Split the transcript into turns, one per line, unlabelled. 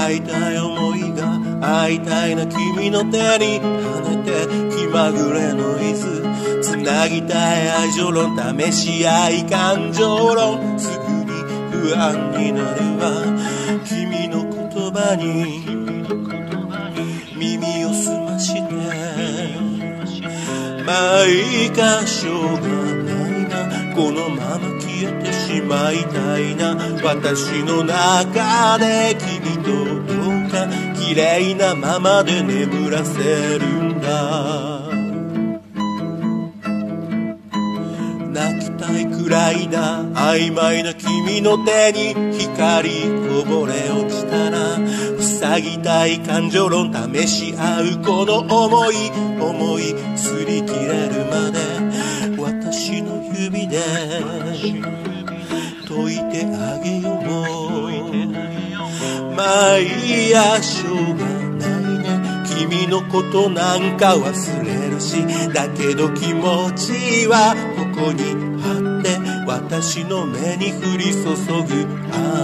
会いたい思いが会いたいな君の手に跳ねて気まぐれの椅子つなぎたい愛情論試し合い感情論すぐに不安になるわ君の言葉に耳を澄ましてまあいいかしょうがないなこのまま消えてしまいたいな私の中で君とどうか綺麗なままで眠らせるんだ泣きたいくらいな曖昧な君の手に光こぼれ落ちたら塞ぎたい感情論試し合うこの思い擦り切れるまで私の指で解いてあげようまあいいやしょうがないね君のことなんか忘れるしだけど気持ちはここにあって私の目に降り注ぐ